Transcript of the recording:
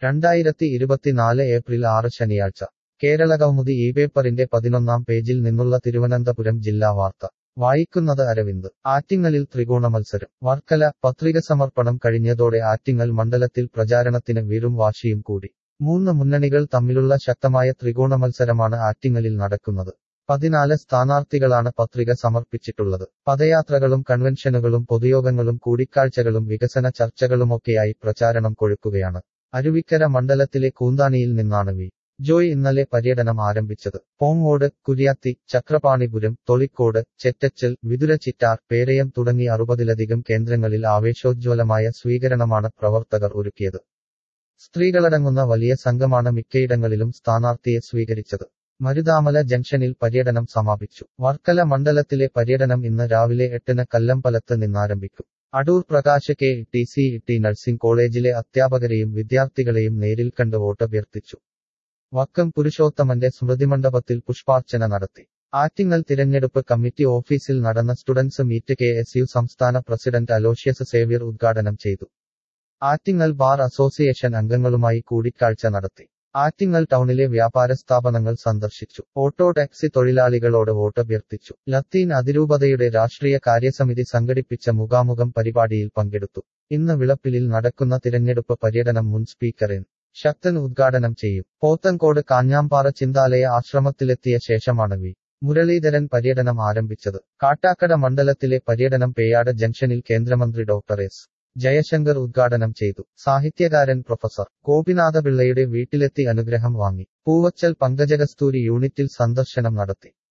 2024 April 6 ശനിയാഴ്ച കേരളകൗമുദി ഈ പേപ്പറിന്റെ 11-ാം പേജിൽ നിന്നുള്ള തിരുവനന്തപുരം ജില്ലാ വാർത്ത വായിക്കുന്നത് അരവിന്ദ്. ആറ്റിങ്ങലിൽ ത്രികോണ മത്സരം. വർക്കല. പത്രിക സമർപ്പണം കഴിഞ്ഞതോടെ ആറ്റിങ്ങൽ മണ്ഡലത്തിൽ പ്രചാരണത്തിന് വീറും വാശിയും കൂടി. 3 മുന്നണികൾ തമ്മിലുള്ള ശക്തമായ ത്രികോണ മത്സരമാണ് ആറ്റിങ്ങലിൽ നടക്കുന്നത്. 14 സ്ഥാനാർത്ഥികളാണ് പത്രിക സമർപ്പിച്ചിട്ടുള്ളത്. പദയാത്രകളും കൺവെൻഷനുകളും പൊതുയോഗങ്ങളും കൂടിക്കാഴ്ചകളും വികസന ചർച്ചകളുമൊക്കെയായി പ്രചാരണം കൊഴുക്കുകയാണ്. അരുവിക്കര മണ്ഡലത്തിലെ കൂന്താണിയിൽ നിന്നാണ് വി. ജോയ് ഇന്നലെ പര്യടനം ആരംഭിച്ചത്. പോങ്ങോട്, കുര്യാത്തി, ചക്രപാണിപുരം, തൊളിക്കോട്, ചെറ്റച്ചൽ, വിതുര ചിറ്റാർ, പേരയം തുടങ്ങി 60-ലധികം കേന്ദ്രങ്ങളിൽ ആവേശോജ്വലമായ സ്വീകരണമാണ് പ്രവർത്തകർ ഒരുക്കിയത്. സ്ത്രീകളടങ്ങുന്ന വലിയ സംഘമാണ് മിക്കയിടങ്ങളിലും സ്ഥാനാർത്ഥിയെ സ്വീകരിച്ചത്. മരുതാമല ജംഗ്ഷനിൽ പര്യടനം സമാപിച്ചു. വർക്കല മണ്ഡലത്തിലെ പര്യടനം ഇന്ന് രാവിലെ 8-ന് കല്ലമ്പലത്ത് നിന്നാരംഭിക്കും. അടൂർ പ്രകാശ് KTC നഴ്സിംഗ് കോളേജിലെ അധ്യാപകരെയും വിദ്യാർത്ഥികളെയും നേരിൽ കണ്ട് വോട്ടഭ്യർത്ഥിച്ചു. വക്കം പുരുഷോത്തമന്റെ സ്മൃതിമണ്ഡപത്തിൽ പുഷ്പാർച്ചന നടത്തി. ആറ്റിങ്ങൽ തിരഞ്ഞെടുപ്പ് കമ്മിറ്റി ഓഫീസിൽ നടന്ന സ്റ്റുഡൻസ് മീറ്റ് KSU സംസ്ഥാന പ്രസിഡന്റ് അലോഷ്യസ് സേവ്യർ ഉദ്ഘാടനം ചെയ്തു. ആറ്റിങ്ങൽ ബാർ അസോസിയേഷൻ അംഗങ്ങളുമായി കൂടിക്കാഴ്ച നടത്തി. ആറ്റിങ്ങൽ ടൗണിലെ വ്യാപാര സ്ഥാപനങ്ങൾ സന്ദർശിച്ചു. Auto taxi തൊഴിലാളികളോട് വോട്ടഭ്യർത്ഥിച്ചു. ലത്തീൻ അതിരൂപതയുടെ രാഷ്ട്രീയ കാര്യസമിതി സംഘടിപ്പിച്ച മുഖാമുഖം പരിപാടിയിൽ പങ്കെടുത്തു. ഇന്ന് വിളപ്പിലിൽ നടക്കുന്ന തിരഞ്ഞെടുപ്പ് പര്യടനം മുൻ സ്പീക്കർ എൻ. ശക്തൻ ഉദ്ഘാടനം ചെയ്യും. പോത്തൻകോട് കാഞ്ഞാമ്പാറ ചിന്താലയ ആശ്രമത്തിലെത്തിയ ശേഷമാണ് വി. മുരളീധരൻ പര്യടനം ആരംഭിച്ചത്. കാട്ടാക്കട മണ്ഡലത്തിലെ പര്യടനം പേയാട് ജംഗ്ഷനിൽ കേന്ദ്രമന്ത്രി ഡോക്ടർ എസ്. ജയശങ്കർ ഉദ്ഘാടനം ചെയ്തു. സാഹിത്യകാരൻ പ്രൊഫസർ. ഗോപിനാഥപിള്ളയുടെ വീട്ടിലെത്തി അനുഗ്രഹം വാങ്ങി. പൂവച്ചൽ പങ്കജകസ്തൂരി യൂണിറ്റിൽ സന്ദർശനം നടത്തി.